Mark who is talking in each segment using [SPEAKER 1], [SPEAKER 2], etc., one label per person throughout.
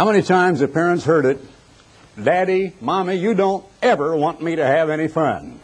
[SPEAKER 1] How many times have parents heard it? Daddy, Mommy, you don't ever want me to have any fun.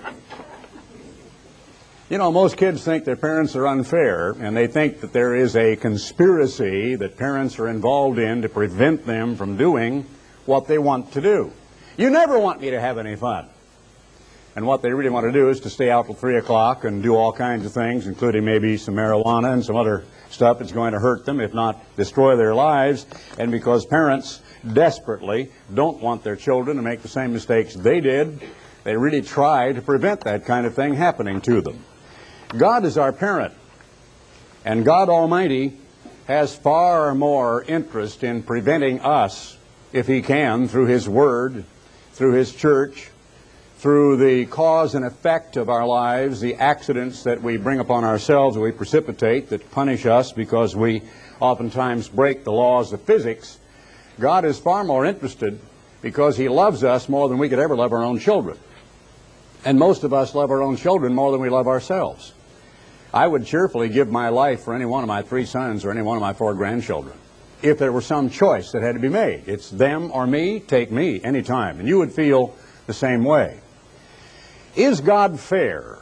[SPEAKER 1] You know, most kids think their parents are unfair, and they think that there is a conspiracy that parents are involved in to prevent them from doing what they want to do. You never want me to have any fun. And what they really want to do is to stay out till 3 o'clock and do all kinds of things, including maybe some marijuana and some other stuff that's going to hurt them, if not destroy their lives. And because parents desperately don't want their children to make the same mistakes they did, they really try to prevent that kind of thing happening to them. God is our parent, and God Almighty has far more interest in preventing us, if He can, through His Word, through His church, through the cause and effect of our lives, the accidents that we bring upon ourselves, that we precipitate, that punish us because we oftentimes break the laws of physics. God is far more interested because He loves us more than we could ever love our own children. And most of us love our own children more than we love ourselves. I would cheerfully give my life for any one of my 3 sons or any one of my 4 grandchildren if there were some choice that had to be made. It's them or me, take me anytime. And you would feel the same way. Is God fair?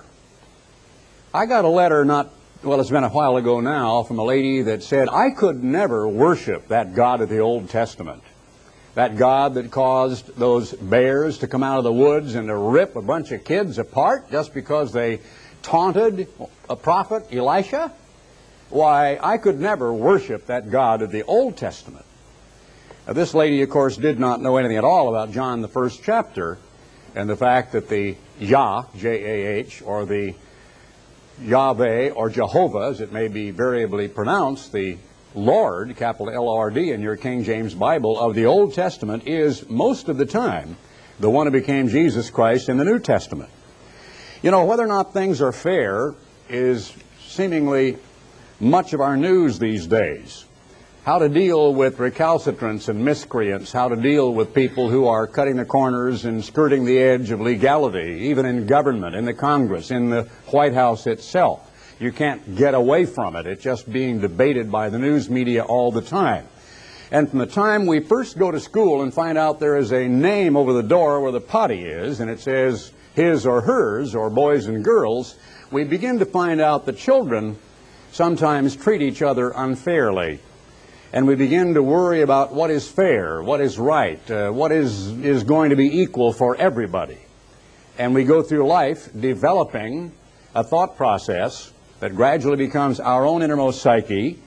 [SPEAKER 1] I got a letter it's been a while ago now, from a lady that said, I could never worship that God of the Old Testament. That God that caused those bears to come out of the woods and to rip a bunch of kids apart just because they taunted a prophet, Elisha? Why, I could never worship that God of the Old Testament. Now, this lady, of course, did not know anything at all about John, the 1st chapter, and the fact that the Yah, J-A-H, or the Yahweh, or Jehovah, as it may be variably pronounced, the Lord, capital L-O-R-D, in your King James Bible of the Old Testament is, most of the time, the one who became Jesus Christ in the New Testament. You know, whether or not things are fair is seemingly much of our news these days. How to deal with recalcitrants and miscreants, how to deal with people who are cutting the corners and skirting the edge of legality, even in government, in the Congress, in the White House itself. You can't get away from it. It's just being debated by the news media all the time. And from the time we first go to school and find out there is a name over the door where the potty is, and it says his or hers, or boys and girls, we begin to find out that children sometimes treat each other unfairly. And we begin to worry about what is fair, what is right, what is going to be equal for everybody. And we go through life developing a thought process that gradually becomes our own innermost psyche.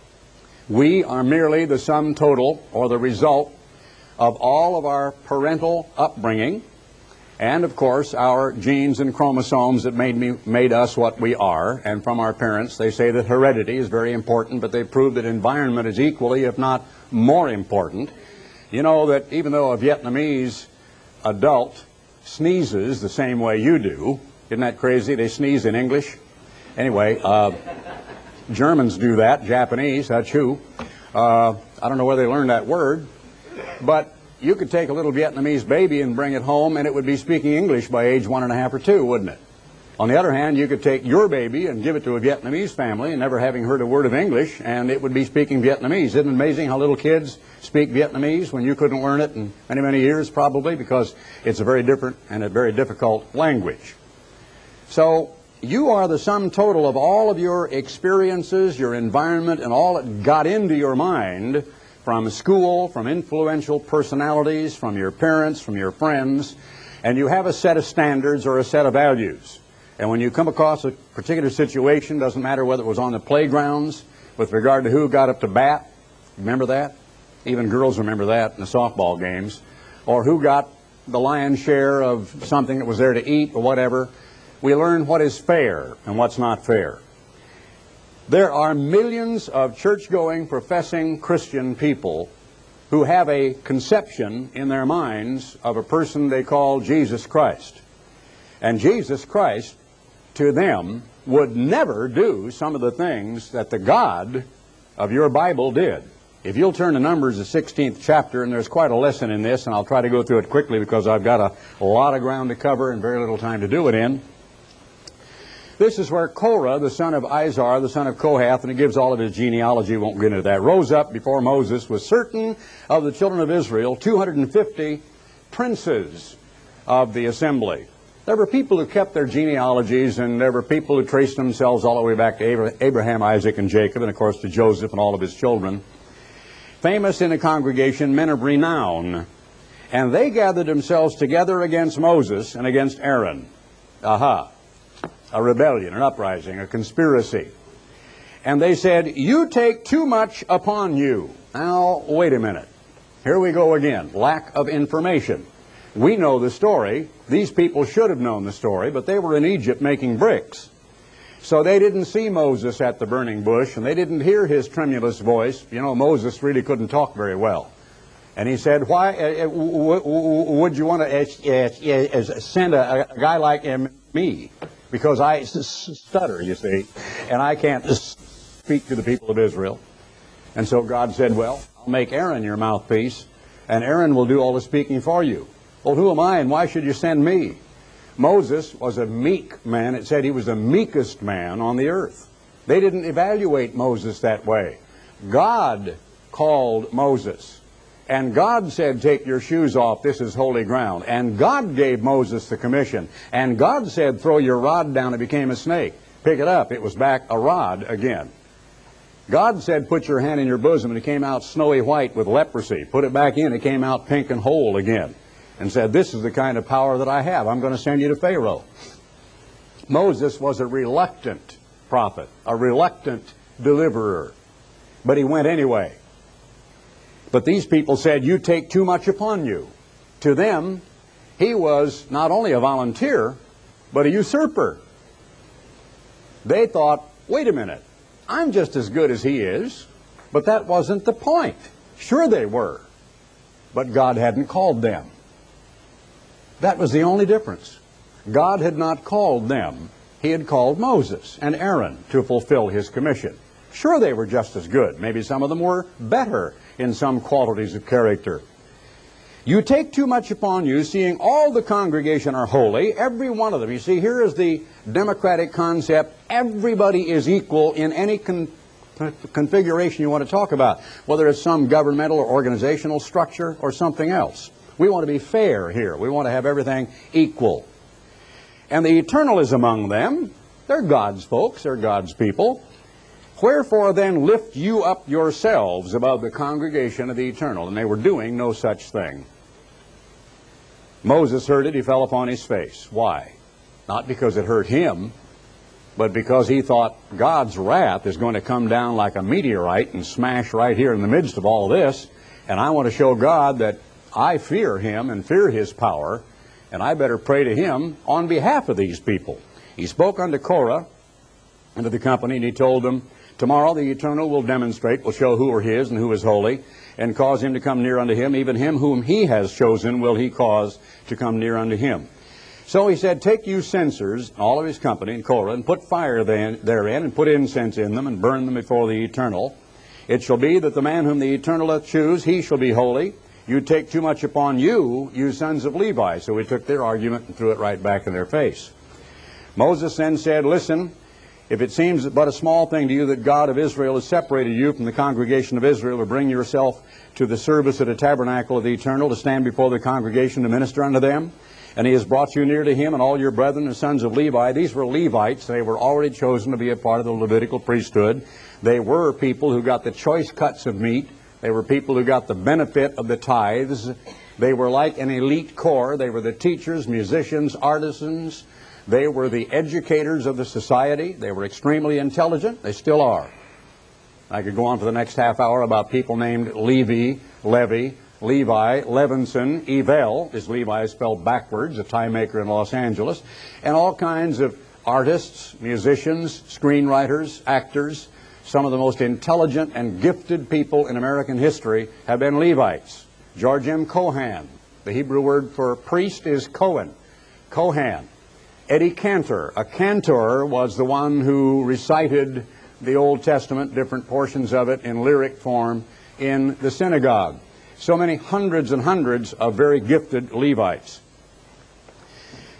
[SPEAKER 1] We are merely the sum total, or the result, of all of our parental upbringing, and of course our genes and chromosomes that made us what we are. And from our parents, they say that heredity is very important, but they prove that environment is equally, if not more important. You know that even though a Vietnamese adult sneezes the same way you do, isn't that crazy? They sneeze in English. Anyway, Germans do that, Japanese, achoo. I don't know where they learned that word, but you could take a little Vietnamese baby and bring it home, and it would be speaking English by age 1.5 or 2, wouldn't it? On the other hand, you could take your baby and give it to a Vietnamese family, and never having heard a word of English, and it would be speaking Vietnamese. Isn't it amazing how little kids speak Vietnamese when you couldn't learn it in many, many years, probably, because it's a very different and a very difficult language. So you are the sum total of all of your experiences, your environment, and all that got into your mind from school, from influential personalities, from your parents, from your friends, and you have a set of standards or a set of values. And when you come across a particular situation, doesn't matter whether it was on the playgrounds with regard to who got up to bat, remember that? Even girls remember that in the softball games. Or who got the lion's share of something that was there to eat or whatever. We learn what is fair and what's not fair. There are millions of church-going, professing Christian people who have a conception in their minds of a person they call Jesus Christ. And Jesus Christ, to them, would never do some of the things that the God of your Bible did. If you'll turn to Numbers, the 16th chapter, and there's quite a lesson in this, and I'll try to go through it quickly because I've got a lot of ground to cover and very little time to do it in. This is where Korah, the son of Izhar, the son of Kohath, and it gives all of his genealogy, won't get into that, rose up before Moses with certain of the children of Israel, 250 princes of the assembly. There were people who kept their genealogies, and there were people who traced themselves all the way back to Abraham, Isaac, and Jacob, and of course to Joseph and all of his children. Famous in the congregation, men of renown. And they gathered themselves together against Moses and against Aaron. Aha. A rebellion, an uprising, a conspiracy. And they said, you take too much upon you. Now, wait a minute. Here we go again. Lack of information. We know the story. These people should have known the story, but they were in Egypt making bricks. So they didn't see Moses at the burning bush, and they didn't hear his tremulous voice. You know, Moses really couldn't talk very well. And he said, why would you want to send a guy like me? Because I stutter, you see, and I can't speak to the people of Israel. And so God said, well, I'll make Aaron your mouthpiece, and Aaron will do all the speaking for you. Well, who am I, and why should you send me? Moses was a meek man. It said he was the meekest man on the earth. They didn't evaluate Moses that way. God called Moses. And God said, take your shoes off, this is holy ground. And God gave Moses the commission. And God said, throw your rod down, it became a snake. Pick it up, it was back a rod again. God said, put your hand in your bosom, and it came out snowy white with leprosy. Put it back in, it came out pink and whole again. And said, this is the kind of power that I have. I'm going to send you to Pharaoh. Moses was a reluctant prophet, a reluctant deliverer. But he went anyway. But these people said, you take too much upon you. To them, he was not only a volunteer, but a usurper. They thought, wait a minute, I'm just as good as he is. But that wasn't the point. Sure they were, but God hadn't called them. That was the only difference. God had not called them. He had called Moses and Aaron to fulfill his commission. Sure, they were just as good. Maybe some of them were better in some qualities of character. You take too much upon you, seeing all the congregation are holy, every one of them. You see, here is the democratic concept. Everybody is equal in any configuration you want to talk about, whether it's some governmental or organizational structure or something else. We want to be fair here. We want to have everything equal. And the eternal is among them. They're God's folks. They're God's people. Wherefore then lift you up yourselves above the congregation of the eternal. And they were doing no such thing. Moses heard it, he fell upon his face. Why? Not because it hurt him, but because he thought God's wrath is going to come down like a meteorite and smash right here in the midst of all this. And I want to show God that I fear him and fear his power, and I better pray to him on behalf of these people. He spoke unto Korah and to the company, and he told them, tomorrow the Eternal will demonstrate, will show who are his and who is holy, and cause him to come near unto him. Even him whom he has chosen will he cause to come near unto him. So he said, take you censers, all of his company, and Korah, and put fire therein, and put incense in them, and burn them before the Eternal. It shall be that the man whom the Eternal doth choose, he shall be holy. You take too much upon you, you sons of Levi. So he took their argument and threw it right back in their face. Moses then said, listen, if it seems but a small thing to you that God of Israel has separated you from the congregation of Israel to bring yourself to the service at the tabernacle of the Eternal, to stand before the congregation to minister unto them, and he has brought you near to him and all your brethren, the sons of Levi. These were Levites. They were already chosen to be a part of the Levitical priesthood. They were people who got the choice cuts of meat. They were people who got the benefit of the tithes. They were like an elite corps. They were the teachers, musicians, artisans. They were the educators of the society. They were extremely intelligent. They still are. I could go on for the next half hour about people named Levi, Levi, Levinson, Evel, is Levi spelled backwards, a tie maker in Los Angeles, and all kinds of artists, musicians, screenwriters, actors. Some of the most intelligent and gifted people in American history have been Levites. George M. Cohan, the Hebrew word for priest is Cohen, Cohan. Eddie Cantor. A cantor was the one who recited the Old Testament, different portions of it in lyric form in the synagogue. So many hundreds and hundreds of very gifted Levites.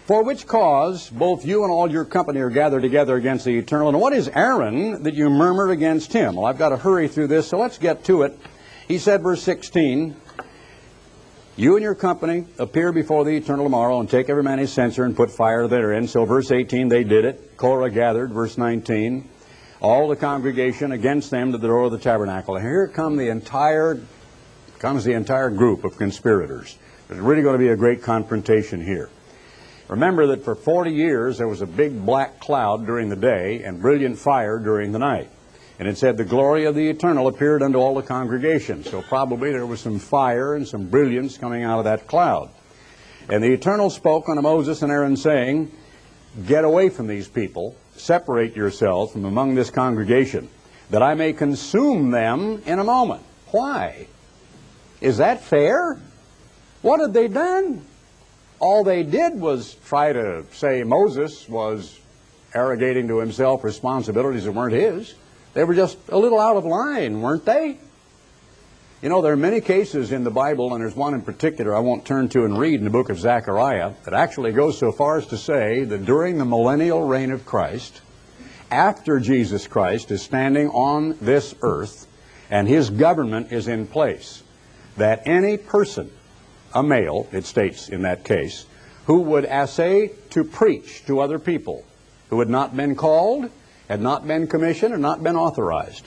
[SPEAKER 1] For which cause both you and all your company are gathered together against the Eternal. And what is Aaron that you murmur against him? Well, I've got to hurry through this, so let's get to it. He said, verse 16, you and your company appear before the Eternal tomorrow and take every man his censer and put fire therein. So verse 18, they did it. Korah gathered, verse 19, all the congregation against them to the door of the tabernacle. And here comes the entire group of conspirators. There's really going to be a great confrontation here. Remember that for 40 years there was a big black cloud during the day and brilliant fire during the night. And it said the glory of the Eternal appeared unto all the congregation. So probably there was some fire and some brilliance coming out of that cloud. And the Eternal spoke unto Moses and Aaron, saying, get away from these people, separate yourselves from among this congregation, that I may consume them in a moment. Why? Is that fair? What had they done? All they did was try to say Moses was arrogating to himself responsibilities that weren't his. They were just a little out of line, weren't they? You know, there are many cases in the Bible, and there's one in particular I won't turn to and read in the book of Zechariah, that actually goes so far as to say that during the millennial reign of Christ, after Jesus Christ is standing on this earth and his government is in place, that any person, a male, it states in that case, who would essay to preach to other people who had not been called, had not been commissioned, or not been authorized,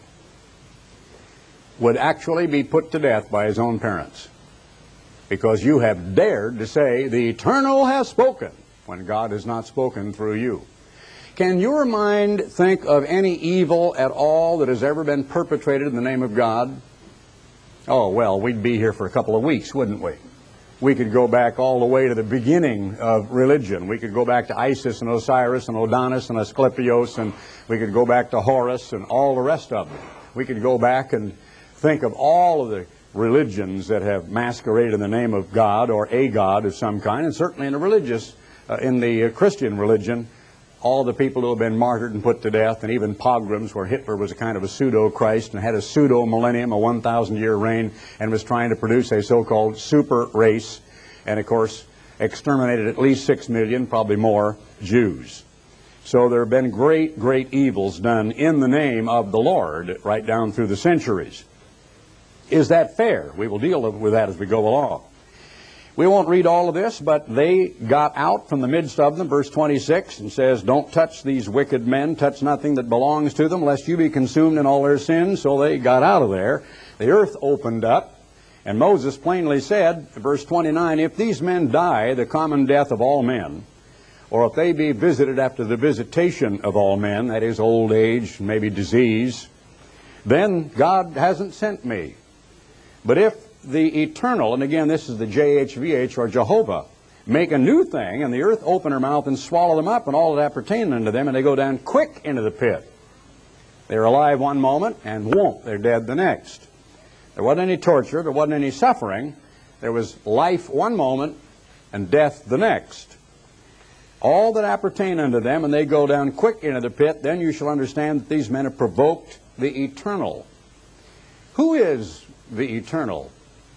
[SPEAKER 1] would actually be put to death by his own parents. Because you have dared to say, the Eternal has spoken, when God has not spoken through you. Can your mind think of any evil at all that has ever been perpetrated in the name of God? Oh, well, we'd be here for a couple of weeks, wouldn't we? We could go back all the way to the beginning of religion. We could go back to Isis and Osiris and Adonis and Asclepios, and we could go back to Horus and all the rest of them. We could go back and think of all of the religions that have masqueraded in the name of God or a God of some kind, and certainly in the Christian religion, all the people who have been martyred and put to death, and even pogroms where Hitler was a kind of a pseudo-Christ and had a pseudo-millennium, a 1,000-year reign, and was trying to produce a so-called super race, and of course exterminated at least 6 million, probably more, Jews. So there have been great, great evils done in the name of the Lord right down through the centuries. Is that fair? We will deal with that as we go along. We won't read all of this, but they got out from the midst of them, verse 26, and says, don't touch these wicked men, touch nothing that belongs to them, lest you be consumed in all their sins. So they got out of there. The earth opened up, and Moses plainly said, verse 29, if these men die the common death of all men, or if they be visited after the visitation of all men, that is old age, maybe disease, then God hasn't sent me. But if the Eternal, and again this is the JHVH or Jehovah, make a new thing, and the earth open her mouth and swallow them up and all that pertain unto them, and they go down quick into the pit. They're alive one moment, and whoomp, they're dead the next. There wasn't any torture, there wasn't any suffering. There was life one moment, and death the next. All that appertain unto them, and they go down quick into the pit, then you shall understand that these men have provoked the Eternal. Who is the Eternal?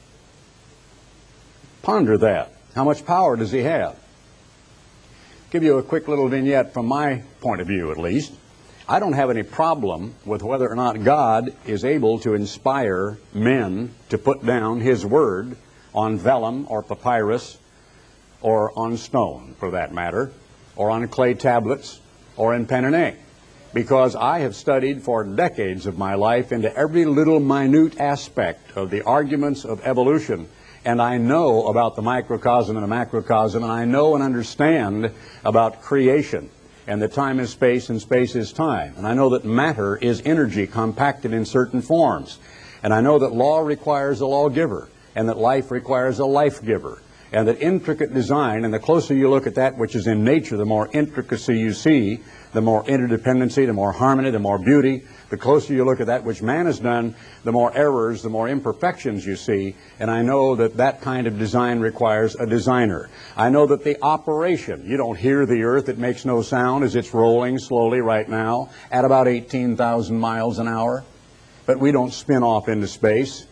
[SPEAKER 1] Ponder that. How much power does he have? Give you a quick little vignette from my point of view, at least. I don't have any problem with whether or not God is able to inspire men to put down his word on vellum or papyrus or on stone, for that matter, or on clay tablets or in pen and ink. Because I have studied for decades of my life into every little minute aspect of the arguments of evolution. And I know about the microcosm and the macrocosm, and I know and understand about creation, and that time is space and space is time. And I know that matter is energy compacted in certain forms. And I know that law requires a lawgiver, and that life requires a life giver, and that intricate design, and the closer you look at that which is in nature, the more intricacy you see, the more interdependency, the more harmony, the more beauty. The closer you look at that which man has done, the more errors, the more imperfections you see. And I know that that kind of design requires a designer. I know that the operation, you don't hear the earth, it makes no sound as it's rolling slowly right now at about 18,000 miles an hour. But we don't spin off into space.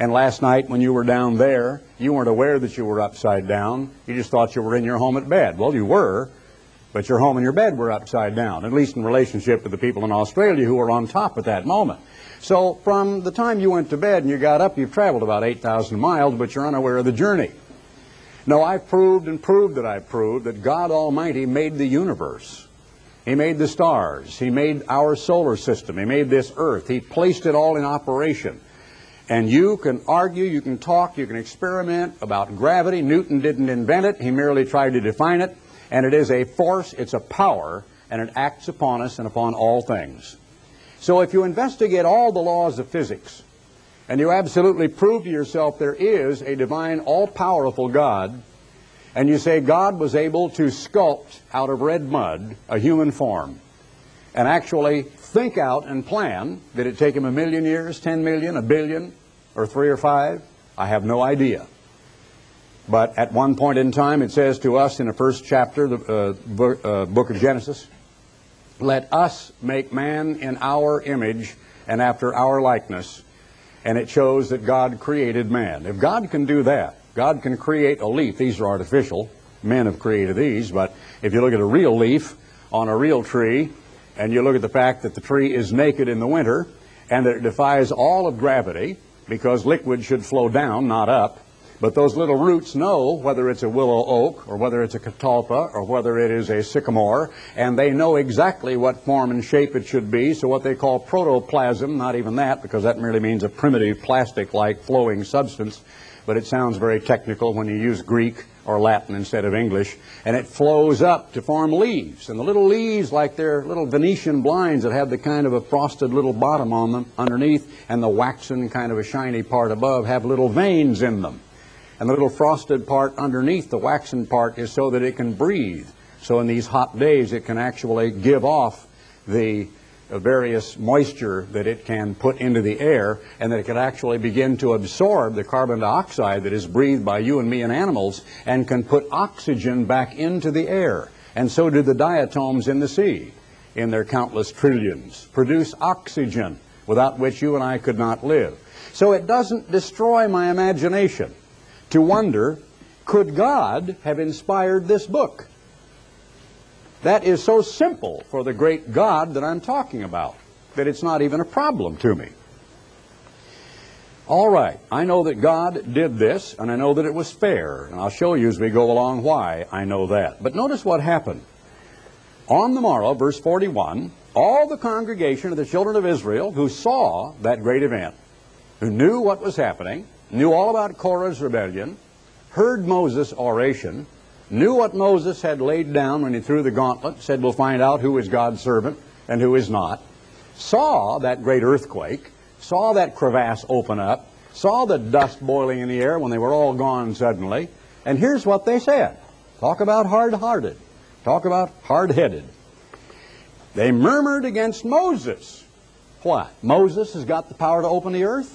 [SPEAKER 1] And last night when you were down there, you weren't aware that you were upside down. You just thought you were in your home at bed. Well, you were, but your home and your bed were upside down, at least in relationship to the people in Australia who were on top at that moment. So from the time you went to bed and you got up, you've traveled about 8,000 miles, but you're unaware of the journey. No, I've proved and proved that I've proved that God Almighty made the universe. He made the stars. He made our solar system. He made this earth. He placed it all in operation. And you can argue, you can talk, you can experiment about gravity. Newton didn't invent it. He merely tried to define it. And it is a force, it's a power, and it acts upon us and upon all things. So if you investigate all the laws of physics, and you absolutely prove to yourself there is a divine, all-powerful God, and you say God was able to sculpt out of red mud a human form, and actually think out and plan, did it take him 1 million years, 10 million, 1 billion, or 3 or 5? I have no idea. But at one point in time, it says to us in the first chapter, the book of Genesis, let us make man in our image and after our likeness. And it shows that God created man. If God can do that, God can create a leaf. These are artificial. Men have created these. But if you look at a real leaf on a real tree, and you look at the fact that the tree is naked in the winter, and that it defies all of gravity, because liquid should flow down, not up, but those little roots know whether it's a willow oak, or whether it's a catalpa, or whether it is a sycamore, and they know exactly what form and shape it should be. So what they call protoplasm, not even that, because that merely means a primitive plastic-like flowing substance, but it sounds very technical when you use Greek or Latin instead of English, and it flows up to form leaves. And the little leaves, like they're little Venetian blinds that have the kind of a frosted little bottom on them underneath, and the waxen kind of a shiny part above, have little veins in them. And the little frosted part underneath the waxen part is so that it can breathe. So in these hot days it can actually give off the various moisture that it can put into the air, and that it can actually begin to absorb the carbon dioxide that is breathed by you and me and animals, and can put oxygen back into the air. And so do the diatoms in the sea, in their countless trillions, produce oxygen, without which you and I could not live. So it doesn't destroy my imagination to wonder, could God have inspired this book? That is so simple for the great God that I'm talking about, that it's not even a problem to me. All right, I know that God did this, and I know that it was fair, and I'll show you as we go along why I know that. But notice what happened. On the morrow, verse 41, all the congregation of the children of Israel who saw that great event, who knew what was happening, knew all about Korah's rebellion, heard Moses' oration, knew what Moses had laid down when he threw the gauntlet, said we'll find out who is God's servant and who is not, saw that great earthquake, saw that crevasse open up, saw the dust boiling in the air when they were all gone suddenly, and here's what they said. Talk about hard-hearted. Talk about hard-headed. They murmured against Moses. What? Moses has got the power to open the earth?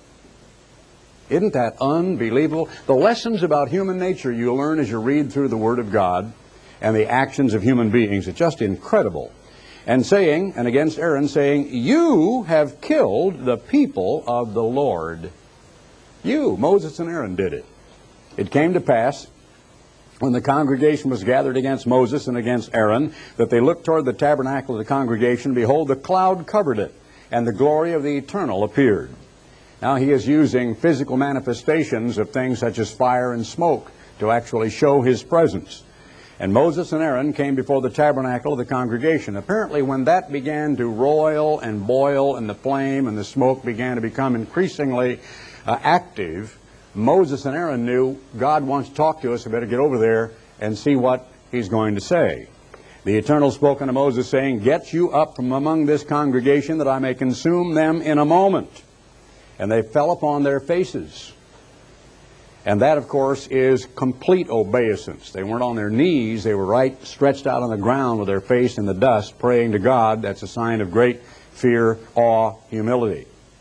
[SPEAKER 1] Isn't that unbelievable? The lessons about human nature you learn as you read through the Word of God and the actions of human beings. It's just incredible. And saying, and against Aaron, saying, you have killed the people of the Lord. You, Moses and Aaron, did it. It came to pass, when the congregation was gathered against Moses and against Aaron, that they looked toward the tabernacle of the congregation. Behold, the cloud covered it, and the glory of the Eternal appeared. Now he is using physical manifestations of things such as fire and smoke to actually show his presence. And Moses and Aaron came before the tabernacle of the congregation. Apparently when that began to roil and boil, and the flame and the smoke began to become increasingly active, Moses and Aaron knew God wants to talk to us. We better get over there and see what he's going to say. The Eternal spoke unto Moses, saying, get you up from among this congregation, that I may consume them in a moment. And they fell upon their faces. And that, of course, is complete obeisance. They weren't on their knees. They were right stretched out on the ground with their face in the dust, praying to God. That's a sign of great fear, awe, humility.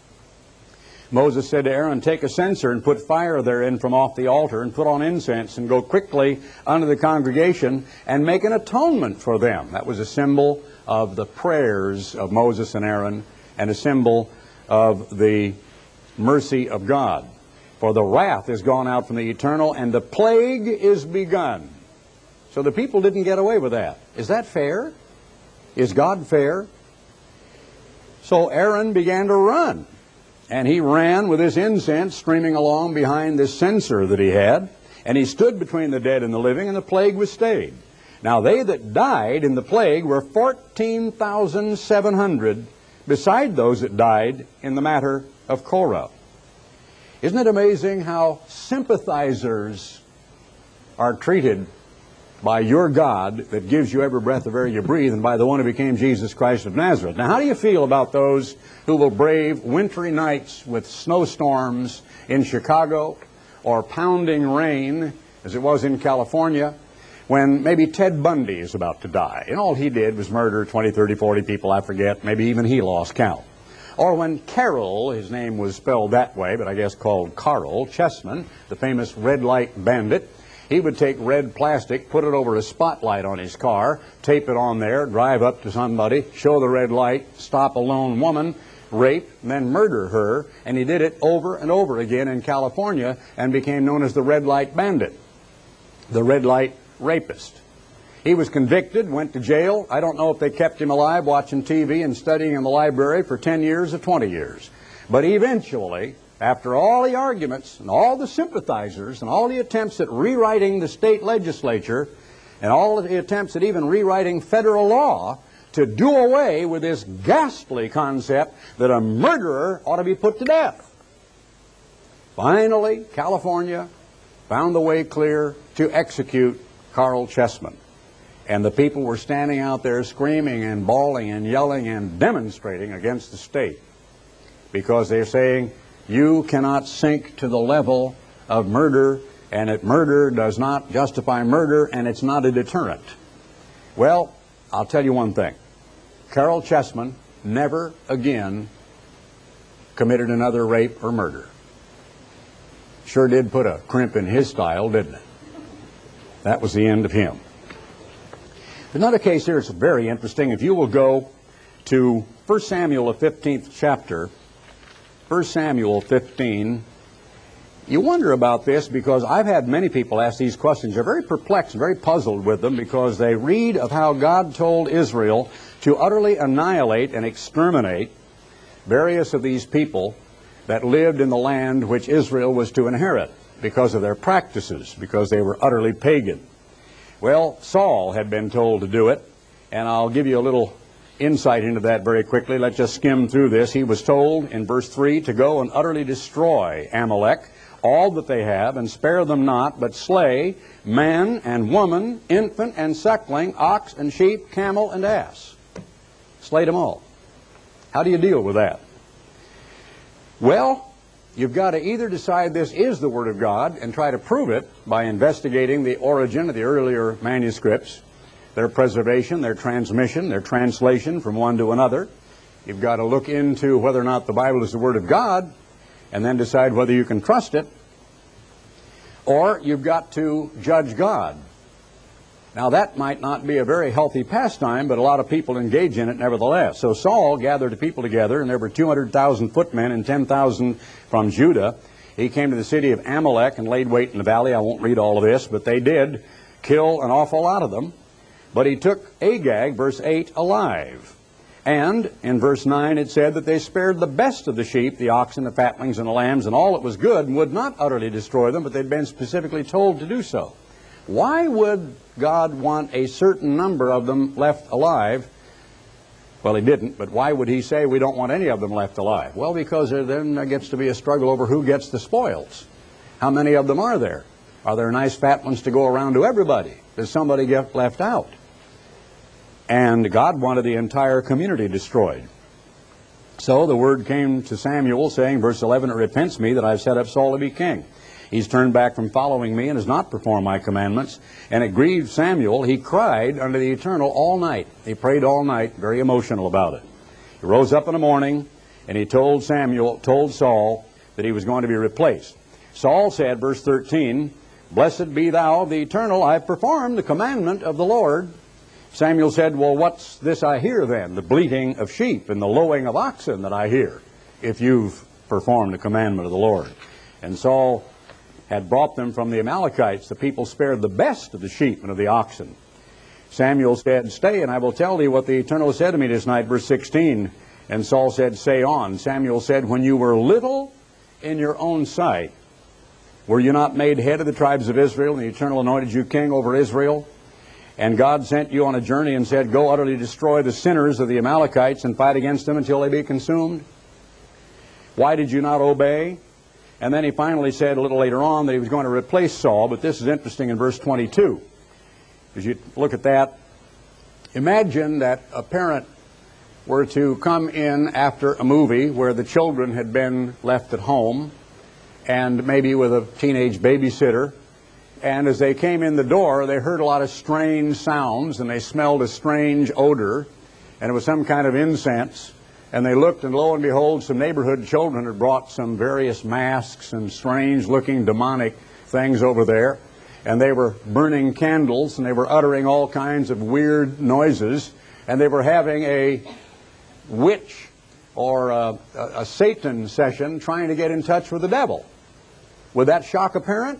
[SPEAKER 1] Moses said to Aaron, take a censer and put fire therein from off the altar, and put on incense, and go quickly unto the congregation, and make an atonement for them. That was a symbol of the prayers of Moses and Aaron, and a symbol of the mercy of God. For the wrath is gone out from the eternal, and the plague is begun. So the people didn't get away with that. Is that fair? Is God fair? So Aaron began to run. And he ran with his incense streaming along behind this censer that he had. And he stood between the dead and the living, and the plague was stayed. Now they that died in the plague were 14,700, beside those that died in the matter of Korah. Isn't it amazing how sympathizers are treated by your God that gives you every breath of air you breathe, and by the one who became Jesus Christ of Nazareth? Now, how do you feel about those who will brave wintry nights with snowstorms in Chicago, or pounding rain, as it was in California, when maybe Ted Bundy is about to die, and all he did was murder 20, 30, 40 people, I forget, maybe even he lost count. Or when Carroll, his name was spelled that way, but I guess called Carl Chessman, the famous red light bandit, he would take red plastic, put it over a spotlight on his car, tape it on there, drive up to somebody, show the red light, stop a lone woman, rape, and then murder her. And he did it over and over again in California and became known as the red light bandit, the red light rapist. He was convicted, went to jail. I don't know if they kept him alive watching TV and studying in the library for 10 years or 20 years. But eventually, after all the arguments and all the sympathizers and all the attempts at rewriting the state legislature and all the attempts at even rewriting federal law to do away with this ghastly concept that a murderer ought to be put to death, finally, California found the way clear to execute Carl Chessman. And the people were standing out there screaming and bawling and yelling and demonstrating against the state, because they're saying, you cannot sink to the level of murder, and that murder does not justify murder, and it's not a deterrent. Well, I'll tell you one thing. Carol Chessman never again committed another rape or murder. Sure did put a crimp in his style, didn't it? That was the end of him. There's another case here that's very interesting. If you will go to 1 Samuel, the 15th chapter, 1 Samuel 15, you wonder about this, because I've had many people ask these questions. They're very perplexed and very puzzled with them, because they read of how God told Israel to utterly annihilate and exterminate various of these people that lived in the land which Israel was to inherit because of their practices, because they were utterly pagan. Well, Saul had been told to do it, and I'll give you a little insight into that very quickly. Let's just skim through this. He was told in verse 3 to go and utterly destroy Amalek, all that they have, and spare them not, but slay man and woman, infant and suckling, ox and sheep, camel and ass. Slay them all. How do you deal with that? Well, you've got to either decide this is the Word of God and try to prove it by investigating the origin of the earlier manuscripts, their preservation, their transmission, their translation from one to another. You've got to look into whether or not the Bible is the Word of God, and then decide whether you can trust it. Or you've got to judge God. Now, that might not be a very healthy pastime, but a lot of people engage in it nevertheless. So Saul gathered the people together, and there were 200,000 footmen and 10,000 from Judah. He came to the city of Amalek and laid wait in the valley. I won't read all of this, but they did kill an awful lot of them. But he took Agag, verse 8, alive. And in verse 9 it said that they spared the best of the sheep, the oxen, the fatlings, and the lambs, and all that was good, and would not utterly destroy them, but they'd been specifically told to do so. Why would God want a certain number of them left alive? Well, he didn't, but why would he say we don't want any of them left alive? Well, because then there gets to be a struggle over who gets the spoils. How many of them are there? Are there nice fat ones to go around to everybody? Does somebody get left out? And God wanted the entire community destroyed. So the word came to Samuel saying, verse 11, it repents me that I've set up Saul to be king. He's turned back from following me and has not performed my commandments. And it grieved Samuel. He cried unto the Eternal all night. He prayed all night, very emotional about it. He rose up in the morning and he told Saul that he was going to be replaced. Saul said, verse 13, blessed be thou the Eternal, I've performed the commandment of the Lord. Samuel said, well, what's this I hear then? The bleating of sheep and the lowing of oxen that I hear. If you've perform the commandment of the Lord. And Saul had brought them from the Amalekites. The people spared the best of the sheep and of the oxen. Samuel said, "Stay, and I will tell thee what the Eternal said to me this night." Verse 16. And Saul said, "Say on." Samuel said, "When you were little in your own sight, were you not made head of the tribes of Israel, and the Eternal anointed you king over Israel? And God sent you on a journey and said, Go utterly destroy the sinners of the Amalekites and fight against them until they be consumed? Why did you not obey?" And then he finally said a little later on that he was going to replace Saul, but this is interesting in verse 22. As you look at that, imagine that a parent were to come in after a movie where the children had been left at home, and maybe with a teenage babysitter, and as they came in the door, they heard a lot of strange sounds, and they smelled a strange odor, and it was some kind of incense. And they looked, and lo and behold, some neighborhood children had brought some various masks and strange-looking demonic things over there. And they were burning candles, and they were uttering all kinds of weird noises. And they were having a witch or a Satan session trying to get in touch with the devil. Would that shock a parent?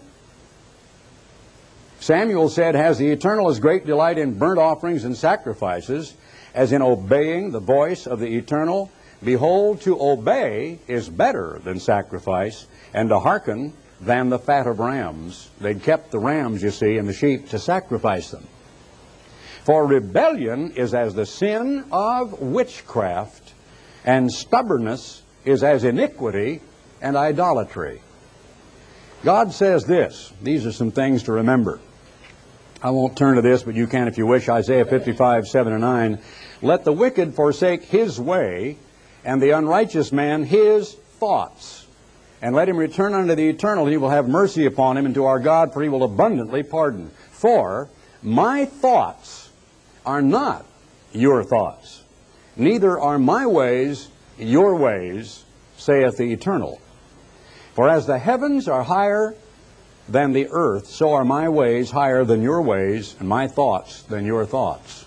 [SPEAKER 1] Samuel said, "Has the Eternal as great delight in burnt offerings and sacrifices as in obeying the voice of the Eternal? Behold, to obey is better than sacrifice, and to hearken than the fat of rams." They'd kept the rams, you see, and the sheep to sacrifice them. "For rebellion is as the sin of witchcraft, and stubbornness is as iniquity and idolatry." God says this. These are some things to remember. I won't turn to this, but you can if you wish. Isaiah 55, 7 and 9. "Let the wicked forsake his way, and the unrighteous man his thoughts. And let him return unto the Eternal, and he will have mercy upon him, and to our God, for he will abundantly pardon. For my thoughts are not your thoughts, neither are my ways your ways, saith the Eternal. For as the heavens are higher than the earth, so are my ways higher than your ways, and my thoughts than your thoughts."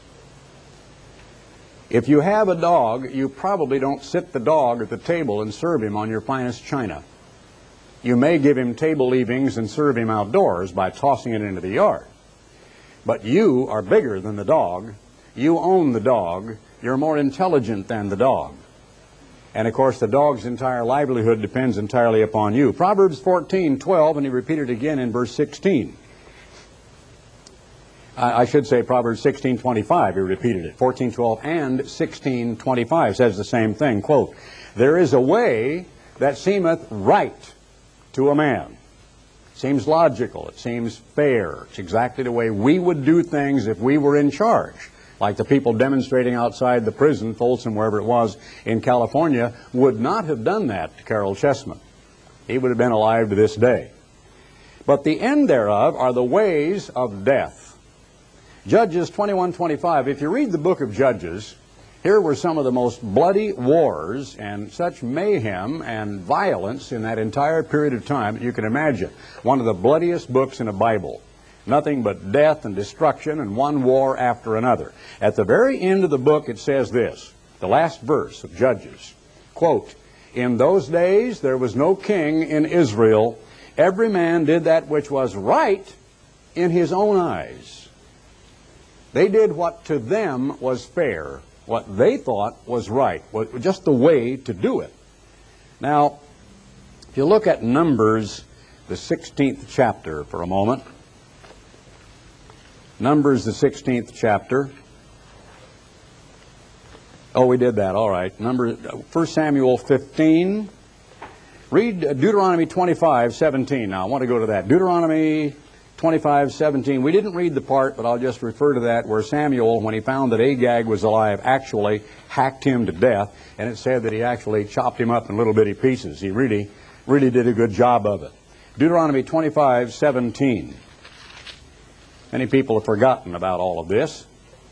[SPEAKER 1] If you have a dog, you probably don't sit the dog at the table and serve him on your finest china. You may give him table leavings and serve him outdoors by tossing it into the yard. But you are bigger than the dog. You own the dog. You're more intelligent than the dog. And of course, the dog's entire livelihood depends entirely upon you. Proverbs 14:12, and he repeated again in verse 16. I should say Proverbs 16:25, he repeated it. 14:12 and 16:25 says the same thing. Quote, "There is a way that seemeth right to a man." Seems logical. It seems fair. It's exactly the way we would do things if we were in charge. Like the people demonstrating outside the prison, Folsom, wherever it was, in California, would not have done that to Carroll Chessman. He would have been alive to this day. "But the end thereof are the ways of death." Judges 21:25. If you read the book of Judges, here were some of the most bloody wars and such mayhem and violence in that entire period of time that you can imagine. One of the bloodiest books in the Bible. Nothing but death and destruction and one war after another. At the very end of the book it says this, the last verse of Judges, quote, "In those days there was no king in Israel. Every man did that which was right in his own eyes." They did what to them was fair, what they thought was right, just the way to do it. Now, if you look at Numbers, the 16th chapter for a moment. Numbers, the 16th chapter. Oh, we did that. All right. 1 Samuel 15. Read Deuteronomy 25:17. Now, I want to go to that. Deuteronomy 25:17. We didn't read the part, but I'll just refer to that, where Samuel, when he found that Agag was alive, actually hacked him to death, and it said that he actually chopped him up in little bitty pieces. He really did a good job of it. Deuteronomy 25:17. Many people have forgotten about all of this.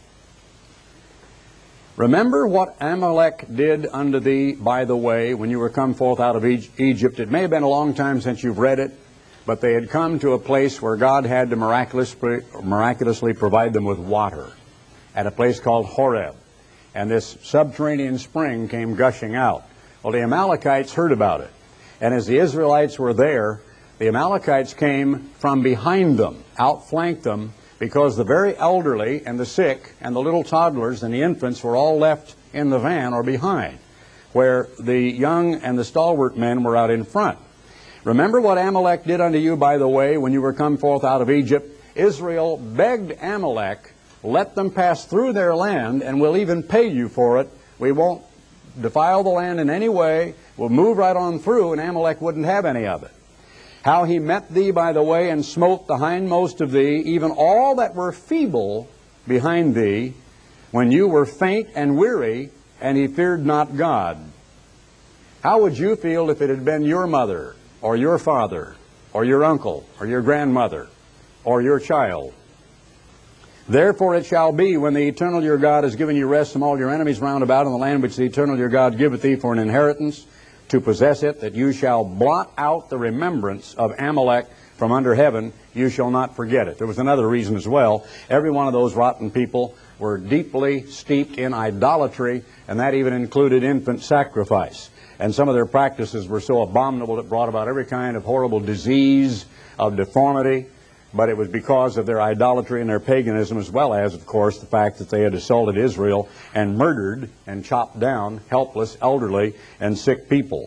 [SPEAKER 1] "Remember what Amalek did unto thee by the way when you were come forth out of Egypt." It may have been a long time since you've read it, but they had come to a place where God had to miraculously provide them with water at a place called Horeb. And this subterranean spring came gushing out. Well, the Amalekites heard about it. And as the Israelites were there, the Amalekites came from behind them, outflanked them, because the very elderly and the sick and the little toddlers and the infants were all left in the van or behind, where the young and the stalwart men were out in front. Remember what Amalek did unto you, by the way, when you were come forth out of Egypt? Israel begged Amalek, let them pass through their land, and we'll even pay you for it. We won't defile the land in any way. We'll move right on through, and Amalek wouldn't have any of it. How he met thee by the way, and smote the hindmost of thee, even all that were feeble behind thee, when you were faint and weary, and he feared not God. How would you feel if it had been your mother, or your father, or your uncle, or your grandmother, or your child? Therefore it shall be, when the eternal your God has given you rest from all your enemies round about in the land which the eternal your God giveth thee for an inheritance, to possess it, that you shall blot out the remembrance of Amalek from under heaven, you shall not forget it. There was another reason as well. Every one of those rotten people were deeply steeped in idolatry, and that even included infant sacrifice. And some of their practices were so abominable it brought about every kind of horrible disease, of deformity, but it was because of their idolatry and their paganism, as well as, of course, the fact that they had assaulted Israel and murdered and chopped down helpless, elderly, and sick people.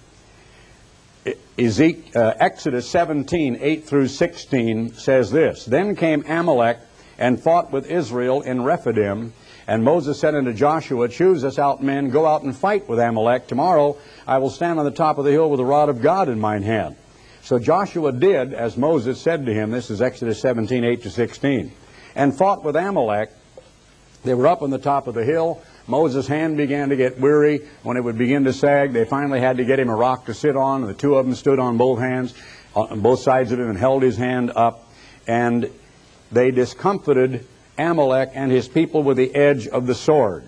[SPEAKER 1] Exodus 17, 8 through 16 says this, Then came Amalek and fought with Israel in Rephidim, and Moses said unto Joshua, Choose us out men, go out and fight with Amalek. Tomorrow I will stand on the top of the hill with the rod of God in mine hand. So Joshua did as Moses said to him. This is Exodus 17, 8 to 16. And fought with Amalek. They were up on the top of the hill. Moses' hand began to get weary. When it would begin to sag, they finally had to get him a rock to sit on. And the two of them stood on both hands, on both sides of him, and held his hand up. And they discomfited Amalek and his people with the edge of the sword.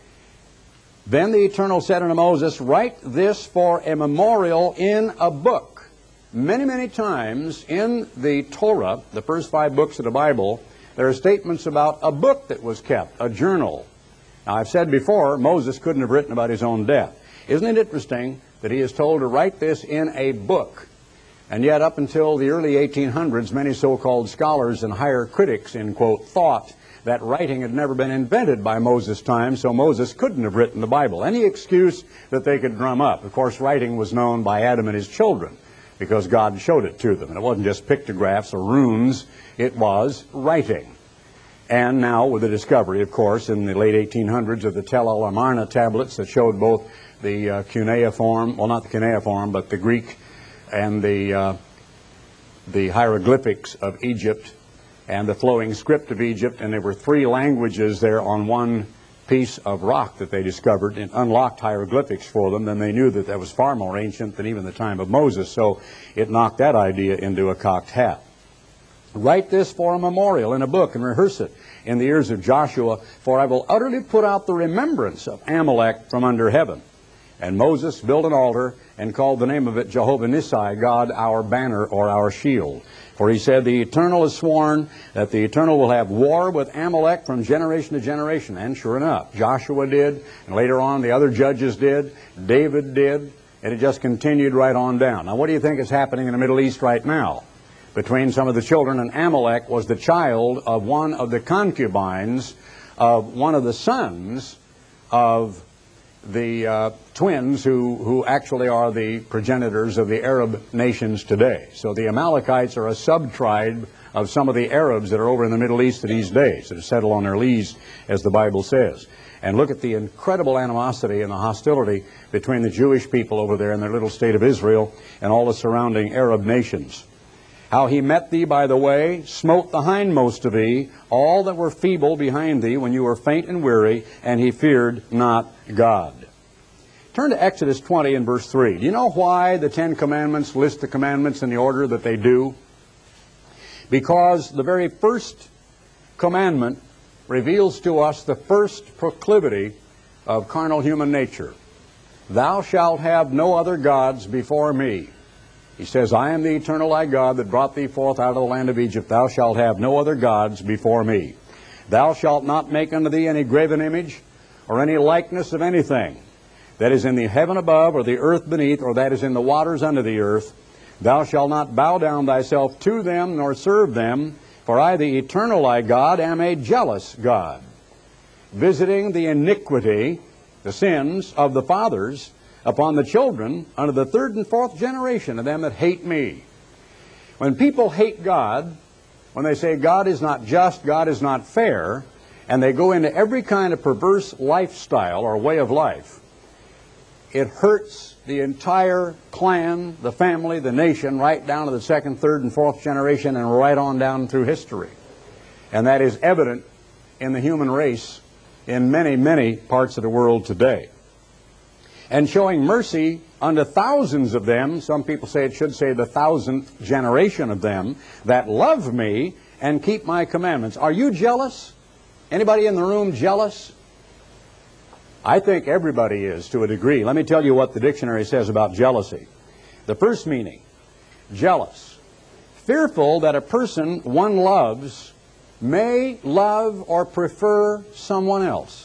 [SPEAKER 1] Then the Eternal said unto Moses, Write this for a memorial in a book. Many, many times in the Torah, the first 5 books of the Bible, there are statements about a book that was kept, a journal. Now, I've said before, Moses couldn't have written about his own death. Isn't it interesting that he is told to write this in a book? And yet, up until the early 1800s, many so-called scholars and higher critics, in quote, thought that writing had never been invented by Moses' time, so Moses couldn't have written the Bible. Any excuse that they could drum up. Of course, writing was known by Adam and his children, because God showed it to them. And it wasn't just pictographs or runes, it was writing. And now with the discovery, of course, in the late 1800s of the Tel el Amarna tablets that showed both the cuneiform, well, not the cuneiform, but the Greek and the hieroglyphics of Egypt and the flowing script of Egypt, and there were 3 languages there on one piece of rock that they discovered and unlocked hieroglyphics for them. Then they knew that that was far more ancient than even the time of Moses, so it knocked that idea into a cocked hat. Write this for a memorial in a book and rehearse it in the ears of Joshua, for I will utterly put out the remembrance of Amalek from under heaven. And Moses built an altar and called the name of it Jehovah Nissi, God our banner or our shield. For he said, The Eternal has sworn that the Eternal will have war with Amalek from generation to generation. And sure enough, Joshua did, and later on the other judges did, David did, and it just continued right on down. Now what do you think is happening in the Middle East right now? Between some of the children, and Amalek was the child of one of the concubines of one of the sons of the twins who actually are the progenitors of the Arab nations today. So the Amalekites are a sub-tribe of some of the Arabs that are over in the Middle East these days, that have settled on their lees, as the Bible says. And look at the incredible animosity and the hostility between the Jewish people over there in their little state of Israel and all the surrounding Arab nations. How he met thee by the way, smote the hindmost of thee, all that were feeble behind thee, when you were faint and weary, and he feared not God. Turn to Exodus 20 and verse 3. Do you know why the 10 Commandments list the commandments in the order that they do? Because the very first commandment reveals to us the first proclivity of carnal human nature. Thou shalt have no other gods before me. He says, I am the eternal thy God that brought thee forth out of the land of Egypt. Thou shalt have no other gods before me. Thou shalt not make unto thee any graven image or any likeness of anything that is in the heaven above, or the earth beneath, or that is in the waters under the earth. Thou shalt not bow down thyself to them, nor serve them, for I, the eternal thy God, am a jealous God, visiting the iniquity, the sins of the fathers, upon the children unto the third and fourth generation of them that hate me. When people hate God, when they say God is not just, God is not fair, and they go into every kind of perverse lifestyle or way of life, it hurts the entire clan, the family, the nation, right down to the second, third, and fourth generation, and right on down through history. And that is evident in the human race in many, many parts of the world today. And showing mercy unto thousands of them, some people say it should say the thousandth generation of them, that love me and keep my commandments. Are you jealous? Anybody in the room jealous? I think everybody is to a degree. Let me tell you what the dictionary says about jealousy. The first meaning, jealous, fearful that a person one loves may love or prefer someone else.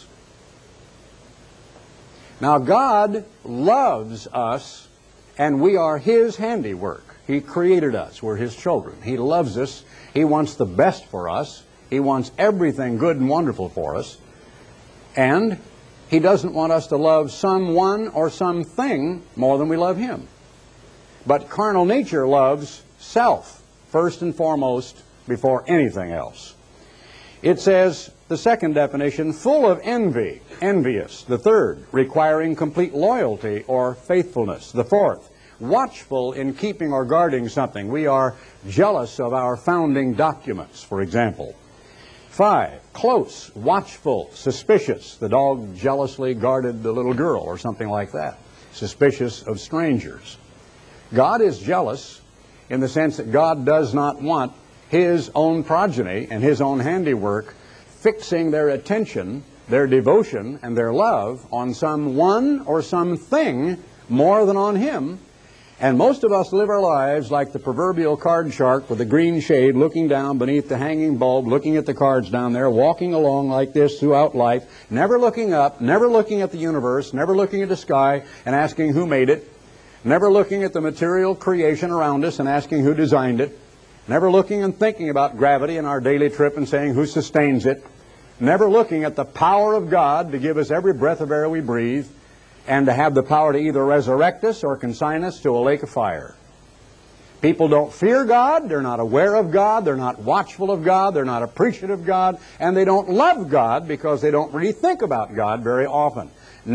[SPEAKER 1] Now, God loves us, and we are His handiwork. He created us. We're His children. He loves us. He wants the best for us. He wants everything good and wonderful for us. And He doesn't want us to love someone or something more than we love Him. But carnal nature loves self, first and foremost, before anything else. It says, the second definition, full of envy, envious. The third, requiring complete loyalty or faithfulness. The fourth, watchful in keeping or guarding something. We are jealous of our founding documents, for example. 5, close, watchful, suspicious. The dog jealously guarded the little girl, or something like that. Suspicious of strangers. God is jealous in the sense that God does not want His own progeny and His own handiwork fixing their attention, their devotion, and their love on someone or something more than on Him. And most of us live our lives like the proverbial card shark with a green shade, looking down beneath the hanging bulb, looking at the cards down there, walking along like this throughout life, never looking up, never looking at the universe, never looking at the sky and asking who made it, never looking at the material creation around us and asking who designed it, never looking and thinking about gravity in our daily trip and saying who sustains it, never looking at the power of God to give us every breath of air we breathe, and to have the power to either resurrect us or consign us to a lake of fire. People don't fear God, they're not aware of God, they're not watchful of God, they're not appreciative of God, and they don't love God because they don't really think about God very often.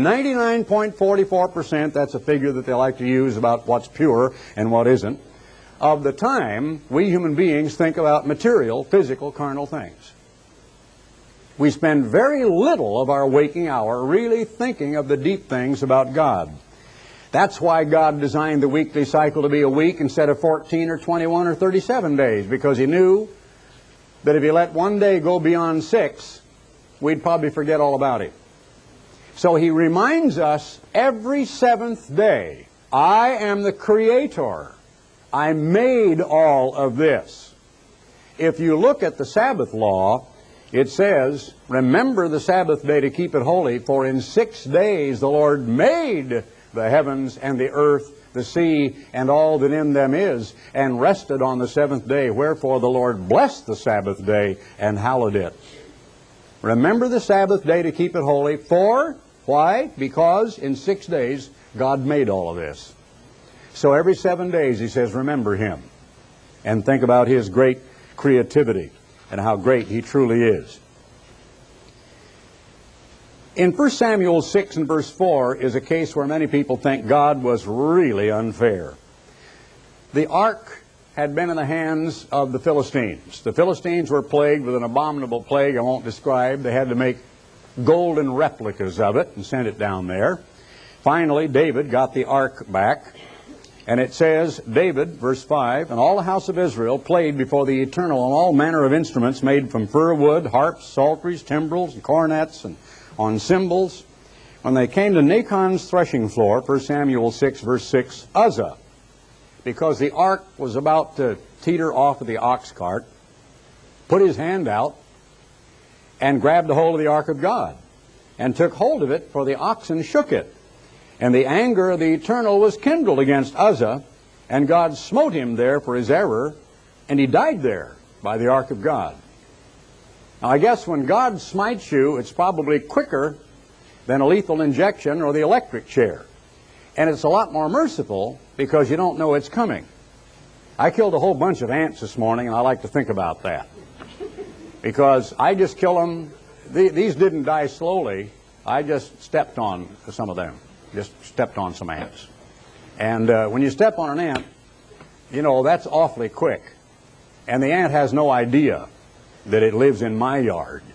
[SPEAKER 1] 99.44%, that's a figure that they like to use about what's pure and what isn't, of the time we human beings think about material, physical, carnal things. We spend very little of our waking hour really thinking of the deep things about God. That's why God designed the weekly cycle to be a week instead of 14 or 21 or 37 days, because He knew that if He let one day go beyond 6, we'd probably forget all about Him. So He reminds us every seventh day, I am the Creator. I made all of this. If you look at the Sabbath law, it says, remember the Sabbath day to keep it holy, for in 6 days the Lord made the heavens and the earth, the sea, and all that in them is, and rested on the seventh day. Wherefore the Lord blessed the Sabbath day and hallowed it. Remember the Sabbath day to keep it holy, for, why? Because in 6 days God made all of this. So every 7 days He says, remember Him, and think about His great creativity and how great He truly is. In 1 Samuel 6 and verse 4 is a case where many people think God was really unfair. The ark had been in the hands of the Philistines. The Philistines were plagued with an abominable plague I won't describe. They had to make golden replicas of it and send it down there. Finally, David got the ark back. And it says, David, verse 5, and all the house of Israel played before the Eternal on all manner of instruments made from fir wood, harps, psalteries, timbrels, and cornets, and on cymbals. When they came to Nachon's threshing floor, 1 Samuel 6, verse 6, Uzzah, because the ark was about to teeter off of the ox cart, put his hand out and grabbed a hold of the ark of God and took hold of it, for the oxen shook it. And the anger of the Eternal was kindled against Uzzah, and God smote him there for his error, and he died there by the ark of God. Now, I guess when God smites you, it's probably quicker than a lethal injection or the electric chair. And it's a lot more merciful because you don't know it's coming. I killed a whole bunch of ants this morning, and I like to think about that. Because I just kill them. These didn't die slowly. I just stepped on some of them. Just stepped on some ants. And when you step on an ant, you know, that's awfully quick. And the ant has no idea that it lives in my yard.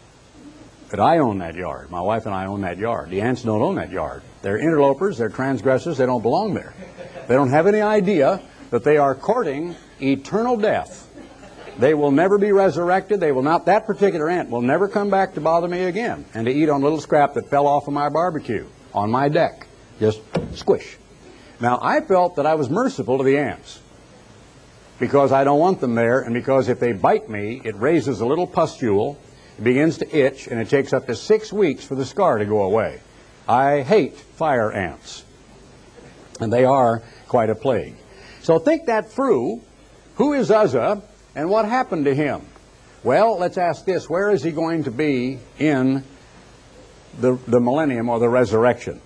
[SPEAKER 1] But I own that yard. My wife and I own that yard. The ants don't own that yard. They're interlopers. They're transgressors. They don't belong there. They don't have any idea that they are courting eternal death. They will never be resurrected. They will not. That particular ant will never come back to bother me again and to eat on a little scrap that fell off of my barbecue on my deck. Just squish. Now, I felt that I was merciful to the ants because I don't want them there, and because if they bite me, it raises a little pustule, it begins to itch, and it takes up to 6 weeks for the scar to go away. I hate fire ants, and they are quite a plague. So think that through. Who is Uzzah, and what happened to him? Well, let's ask this. Where is he going to be in the millennium or the resurrection?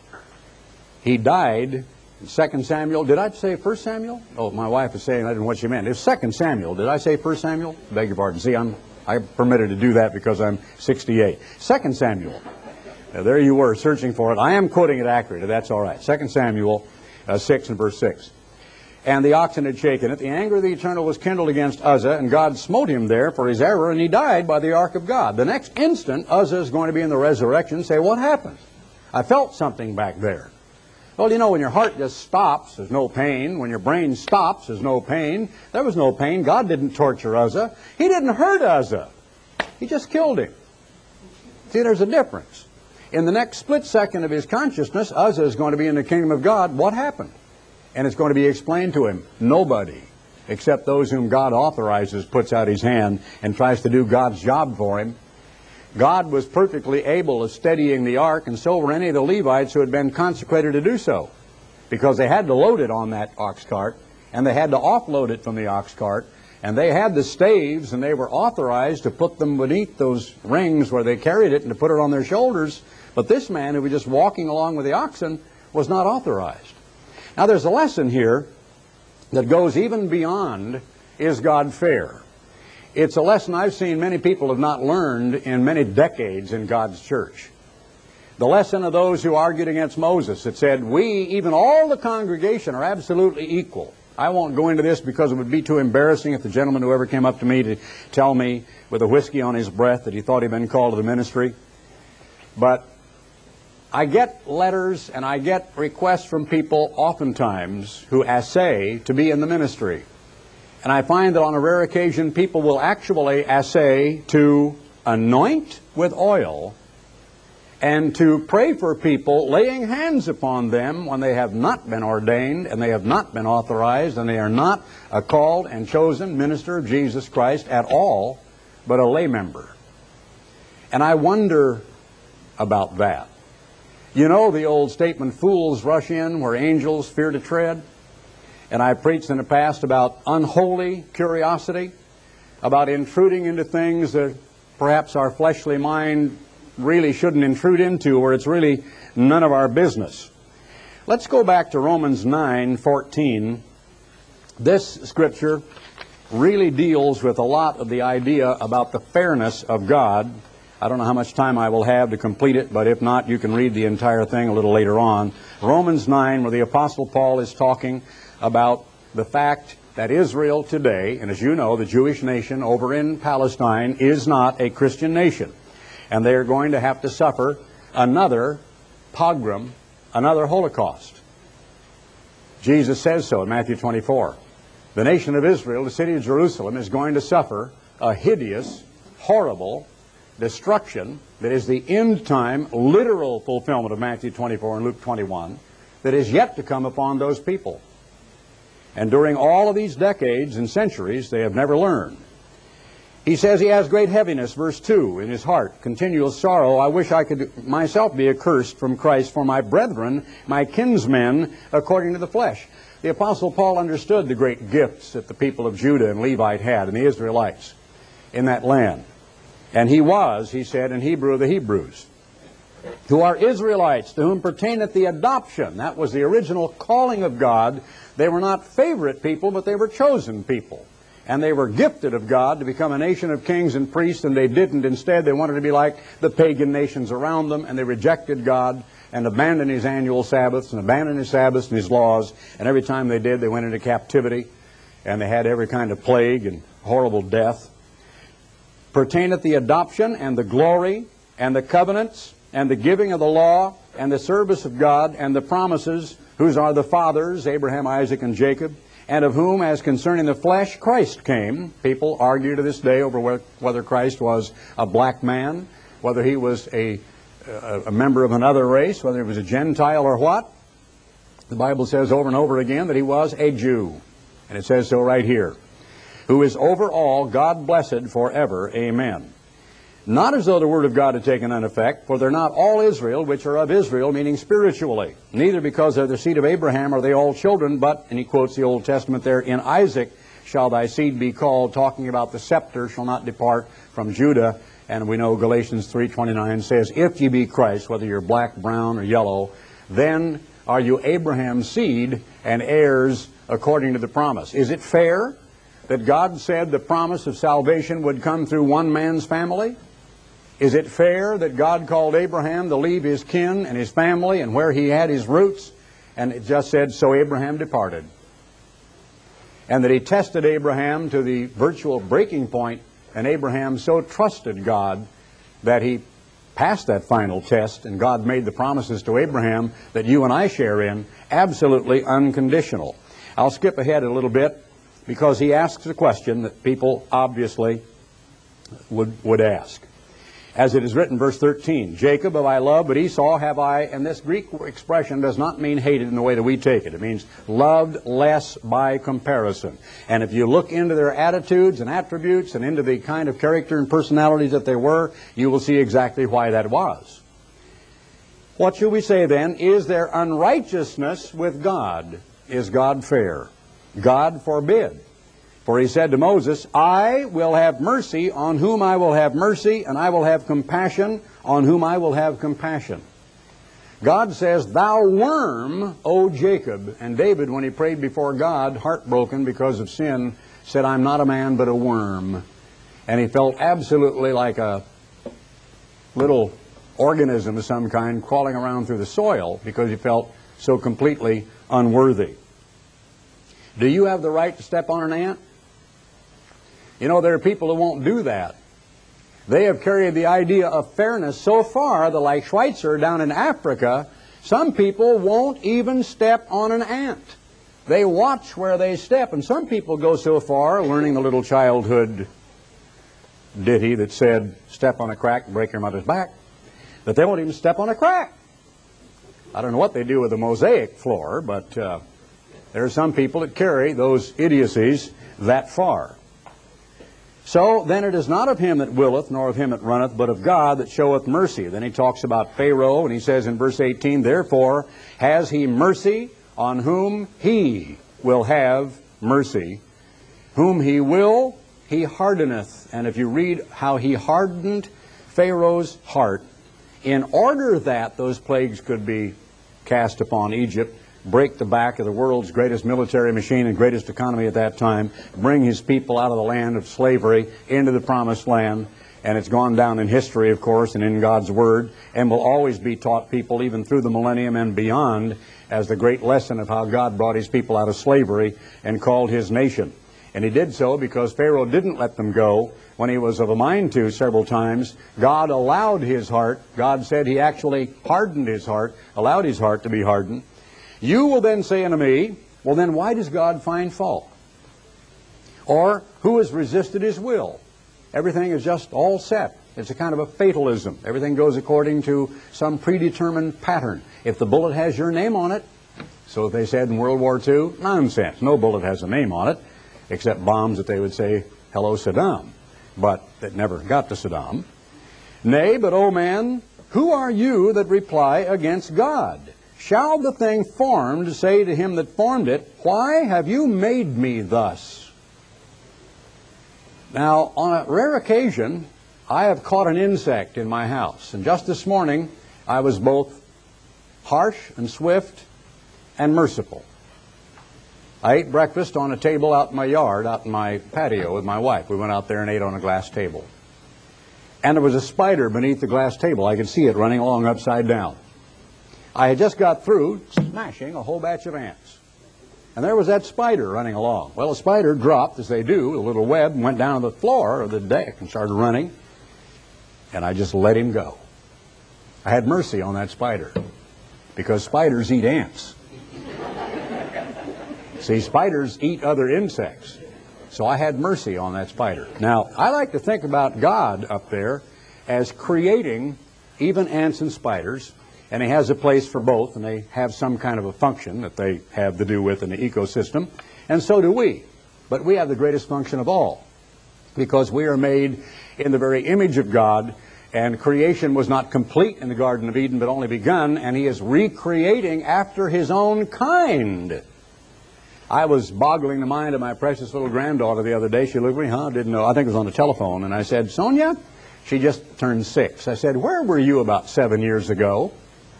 [SPEAKER 1] He died in 2 Samuel. Did I say 1 Samuel? Oh, my wife is saying I didn't know what she meant. It's 2 Samuel. Did I say 1 Samuel? Beg your pardon. See, I'm permitted to do that because I'm 68. 2 Samuel. Now, there you were searching for it. I am quoting it accurately. That's all right. 2 Samuel 6 and verse 6. And the oxen had shaken it. The anger of the Eternal was kindled against Uzzah, and God smote him there for his error, and he died by the ark of God. The next instant, Uzzah is going to be in the resurrection and say, what happened? I felt something back there. Well, you know, when your heart just stops, there's no pain. When your brain stops, there's no pain. There was no pain. God didn't torture Uzzah. He didn't hurt Uzzah. He just killed him. See, there's a difference. In the next split second of his consciousness, Uzzah is going to be in the kingdom of God. What happened? And it's going to be explained to him. Nobody, except those whom God authorizes, puts out his hand and tries to do God's job for him. God was perfectly able of steadying the ark, and so were any of the Levites who had been consecrated to do so, because they had to load it on that ox cart, and they had to offload it from the ox cart, and they had the staves, and they were authorized to put them beneath those rings where they carried it and to put it on their shoulders. But this man who was just walking along with the oxen was not authorized. Now, there's a lesson here that goes even beyond, is God fair? It's a lesson I've seen many people have not learned in many decades in God's church. The lesson of those who argued against Moses. It said, we, even all the congregation, are absolutely equal. I won't go into this because it would be too embarrassing if the gentleman who ever came up to me to tell me with a whiskey on his breath that he thought he'd been called to the ministry. But I get letters and I get requests from people oftentimes who essay to be in the ministry. And I find that on a rare occasion people will actually essay to anoint with oil and to pray for people, laying hands upon them when they have not been ordained and they have not been authorized and they are not a called and chosen minister of Jesus Christ at all, but a lay member. And I wonder about that. You know the old statement, fools rush in where angels fear to tread? And I preached in the past about unholy curiosity, about intruding into things that perhaps our fleshly mind really shouldn't intrude into, where it's really none of our business. Let's go back to Romans 9:14. This scripture really deals with a lot of the idea about the fairness of God. I don't know how much time I will have to complete it, but if not, you can read the entire thing a little later on. Romans 9, where the Apostle Paul is talking about the fact that Israel today, and as you know, the Jewish nation over in Palestine, is not a Christian nation. And they are going to have to suffer another pogrom, another Holocaust. Jesus says so in Matthew 24. The nation of Israel, the city of Jerusalem, is going to suffer a hideous, horrible destruction that is the end time, literal fulfillment of Matthew 24 and Luke 21 that is yet to come upon those people. And during all of these decades and centuries, they have never learned. He says he has great heaviness, verse 2, in his heart, continual sorrow. I wish I could myself be accursed from Christ for my brethren, my kinsmen, according to the flesh. The Apostle Paul understood the great gifts that the people of Judah and Levite had, and the Israelites in that land. And he was, he said, in Hebrew of the Hebrews, who are Israelites, to whom pertaineth the adoption. That was the original calling of God. They were not favorite people, but they were chosen people. And they were gifted of God to become a nation of kings and priests, and they didn't. Instead, they wanted to be like the pagan nations around them, and they rejected God and abandoned His annual Sabbaths and abandoned His Sabbaths and His laws. And every time they did, they went into captivity, and they had every kind of plague and horrible death. Pertaineth the adoption and the glory and the covenants and the giving of the law and the service of God and the promises, whose are the fathers, Abraham, Isaac, and Jacob, and of whom, as concerning the flesh, Christ came. People argue to this day over whether Christ was a black man, whether he was a member of another race, whether he was a Gentile or what. The Bible says over and over again that he was a Jew. And it says so right here. Who is over all, God blessed forever. Amen. Not as though the word of God had taken an effect, for they're not all Israel, which are of Israel, meaning spiritually. Neither because they're the seed of Abraham are they all children, but, and he quotes the Old Testament there, in Isaac shall thy seed be called, talking about the scepter shall not depart from Judah. And we know Galatians 3:29 says, if ye be Christ, whether you're black, brown, or yellow, then are you Abraham's seed and heirs according to the promise. Is it fair that God said the promise of salvation would come through one man's family? Is it fair that God called Abraham to leave his kin and his family and where he had his roots? And it just said, so Abraham departed. And that he tested Abraham to the virtual breaking point, and Abraham so trusted God that he passed that final test, and God made the promises to Abraham that you and I share in, absolutely unconditional. I'll skip ahead a little bit because he asks a question that people obviously would ask. As it is written, verse 13, Jacob have I loved, but Esau have I, and this Greek expression does not mean hated in the way that we take it. It means loved less by comparison. And if you look into their attitudes and attributes and into the kind of character and personalities that they were, you will see exactly why that was. What should we say then? Is there unrighteousness with God? Is God fair? God forbid. For he said to Moses, I will have mercy on whom I will have mercy, and I will have compassion on whom I will have compassion. God says, thou worm, O Jacob. And David, when he prayed before God, heartbroken because of sin, said, I'm not a man but a worm. And he felt absolutely like a little organism of some kind crawling around through the soil because he felt so completely unworthy. Do you have the right to step on an ant? You know, there are people who won't do that. They have carried the idea of fairness so far that, like Schweitzer down in Africa, some people won't even step on an ant. They watch where they step. And some people go so far, learning the little childhood ditty that said, step on a crack and break your mother's back, that they won't even step on a crack. I don't know what they do with a mosaic floor, but there are some people that carry those idiocies that far. So then it is not of him that willeth, nor of him that runneth, but of God that showeth mercy. Then he talks about Pharaoh, and he says in verse 18, therefore has he mercy on whom he will have mercy. Whom he will, he hardeneth. And if you read how he hardened Pharaoh's heart, in order that those plagues could be cast upon Egypt, break the back of the world's greatest military machine and greatest economy at that time, bring his people out of the land of slavery into the promised land. And it's gone down in history, of course, and in God's Word, and will always be taught people even through the millennium and beyond as the great lesson of how God brought his people out of slavery and called his nation. And he did so because Pharaoh didn't let them go when he was of a mind to several times. God allowed his heart. God said he actually hardened his heart, allowed his heart to be hardened. You will then say unto me, well then why does God find fault? Or who has resisted his will? Everything is just all set. It's a kind of a fatalism. Everything goes according to some predetermined pattern. If the bullet has your name on it, so they said in World War II, nonsense. No bullet has a name on it, except bombs that they would say, hello Saddam. but it never got to Saddam. Nay, but, O man, who are you that reply against God? Shall the thing formed say to him that formed it, why have you made me thus? Now, on a rare occasion, I have caught an insect in my house, and just this morning I was both harsh and swift and merciful. I ate breakfast on a table out in my yard, out in my patio with my wife. We went out there and ate on a glass table. And there was a spider beneath the glass table. I could see it running along upside down. I had just got through smashing a whole batch of ants. And there was that spider running along. Well, the spider dropped, as they do, a little web, and went down to the floor of the deck and started running. And I just let him go. I had mercy on that spider, because spiders eat ants. See, spiders eat other insects. So I had mercy on that spider. Now, I like to think about God up there as creating even ants and spiders, and He has a place for both, and they have some kind of a function that they have to do with in the ecosystem, and so do we. But we have the greatest function of all, because we are made in the very image of God, and creation was not complete in the Garden of Eden, but only begun, and He is recreating after His own kind. I was boggling the mind of my precious little granddaughter the other day. She looked at me, didn't know. I think it was on the telephone. And I said, Sonia, she just turned 6. I said, where were you about 7 years ago?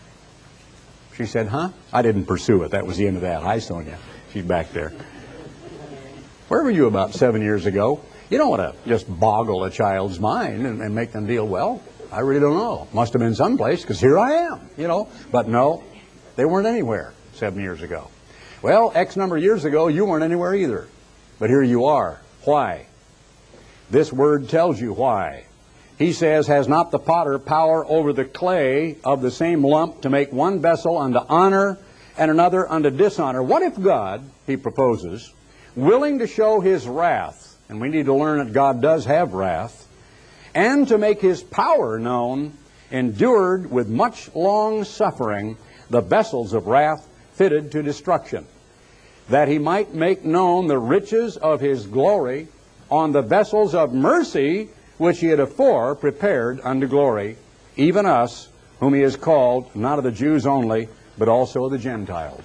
[SPEAKER 1] She said, I didn't pursue it. That was the end of that. Hi, Sonia. She's back there. Where were you about 7 years ago? You don't want to just boggle a child's mind and make them feel, well, I really don't know. Must have been someplace, because here I am, But no, they weren't anywhere 7 years ago. Well, X number of years ago, you weren't anywhere either. But here you are. Why? This word tells you why. He says, has not the potter power over the clay of the same lump to make one vessel unto honor and another unto dishonor? What if God, he proposes, willing to show His wrath, and we need to learn that God does have wrath, and to make His power known, endured with much long suffering the vessels of wrath fitted to destruction, that He might make known the riches of His glory on the vessels of mercy which He had afore prepared unto glory, even us, whom He has called, not of the Jews only, but also of the Gentiles.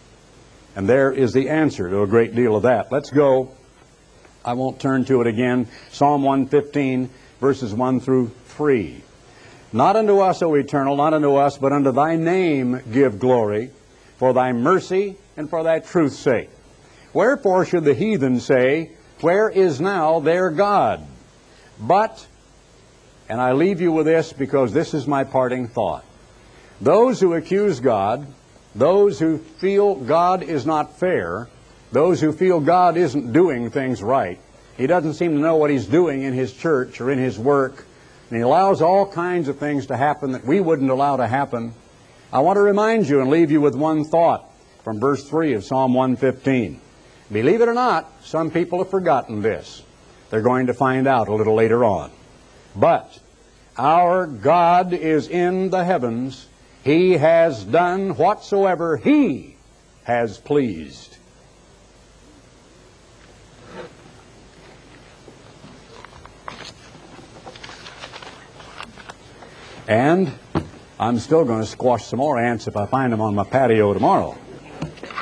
[SPEAKER 1] And there is the answer to a great deal of that. Let's go. I won't turn to it again. Psalm 115, verses 1 through 3. Not unto us, O Eternal, not unto us, but unto Thy name give glory, for Thy mercy and for Thy truth's sake. Wherefore should the heathen say, where is now their God? But, and I leave you with this because this is my parting thought, those who accuse God, those who feel God is not fair, those who feel God isn't doing things right, He doesn't seem to know what He's doing in His church or in His work, and He allows all kinds of things to happen that we wouldn't allow to happen, I want to remind you and leave you with one thought from verse 3 of Psalm 115. Believe it or not, some people have forgotten this. They're going to find out a little later on. But our God is in the heavens. He has done whatsoever He has pleased. And I'm still going to squash some more ants if I find them on my patio tomorrow.